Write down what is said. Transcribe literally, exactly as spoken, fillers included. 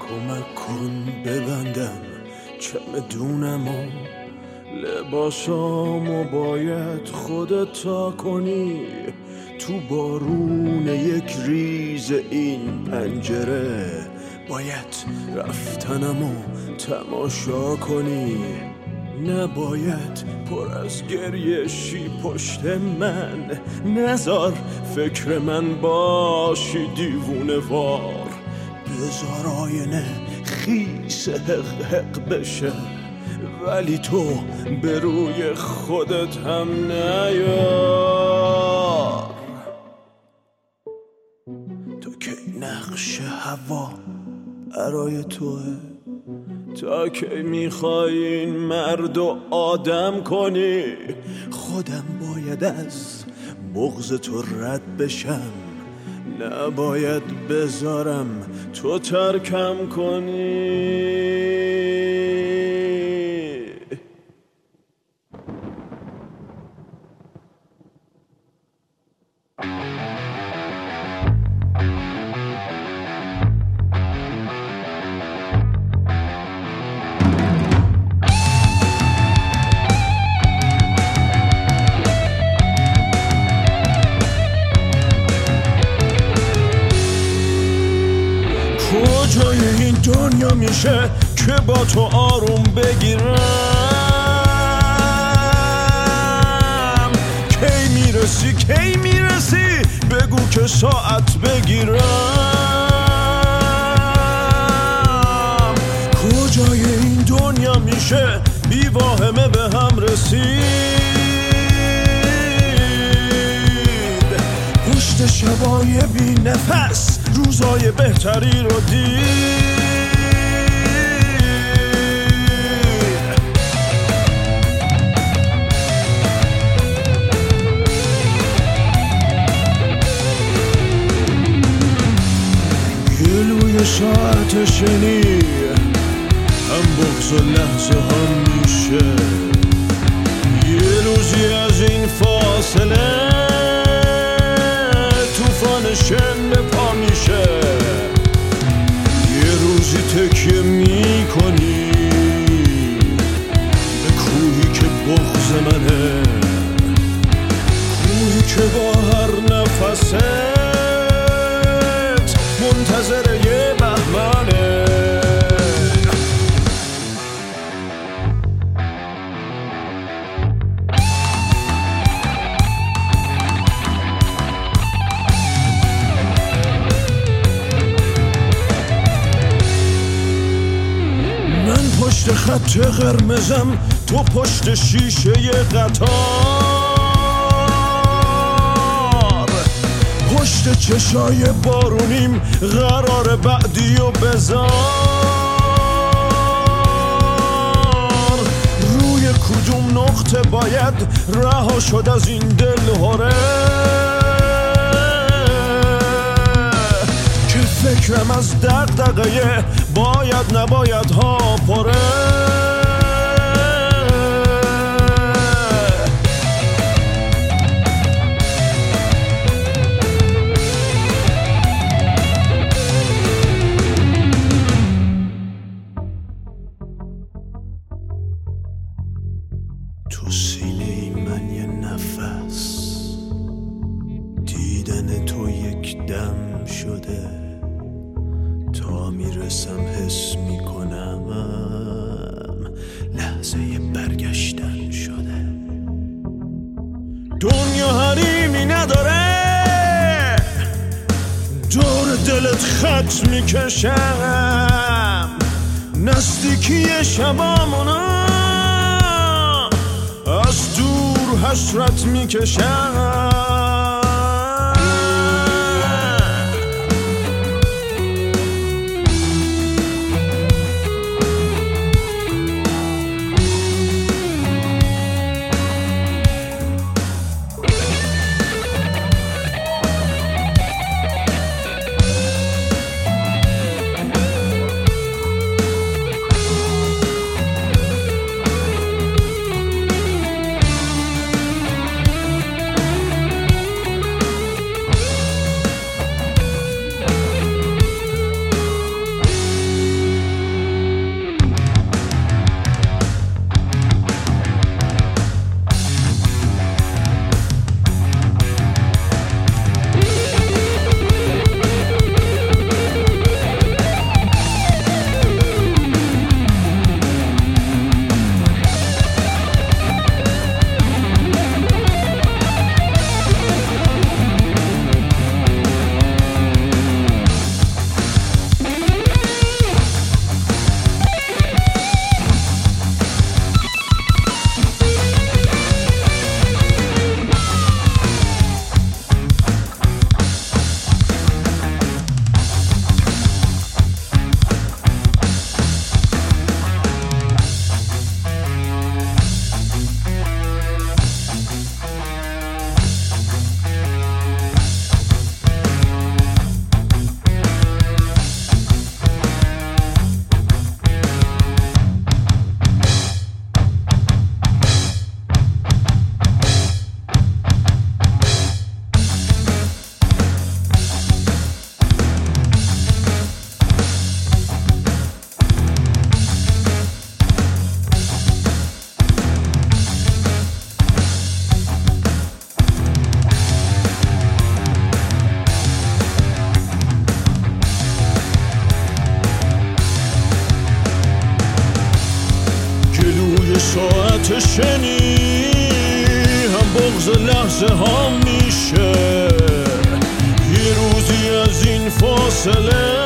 کمک کن ببندم چمدونمو، لباسامو باید خودت تا کنی، تو بارون یک ریز این پنجره باید رفتنمو تماشا کنی، نباید پر از گریه شی پشت من، نذار فکر من باشی دیوونه وار، بذار آینه خیس حق حق بشه ولی تو به روی خودت هم نیار. تو که نقش هوا برای توه، تا که میخوای این مرد و آدم کنی، خودم باید از بغض تو رد بشم، نباید بذارم تو ترکم کنی. کجای این دنیا میشه که با تو آروم بگیرم؟ کی میرسی کی میرسی بگو که ساعت بگیرم. کجای این دنیا میشه بی واهمه به هم رسید، پشت شبای بی نفس روزای بهتری رو دید. گلوی ساعت شنی هم بغض و لحظه هم میشه، یه روزی از این فاصله توفان شن پا میشه، یه روزی تکیه میکنی به کوهی که بغض منه، کوهی که با هر نفست منتظر یه بهمنه. پشت خط قرمزم تو پشت شیشه ی قطار، پشت چشای بارونیم قرار بعدی و بذار، روی کدوم نقطه باید رها شد از این دل هره که فکرم از دغدغه باید نباید ها پره. تو سینه من یه نفس، دیدن تو یک دم شده، تا میرسم حس میکنم لحظه برگشتن شده. دنیا حریمی نداره دور دلت خط میکشم، نزدیکی شبامونو از دور حسرت میکشم. شنی هم بغض لحظه ها میشه یه روزی از این فاصله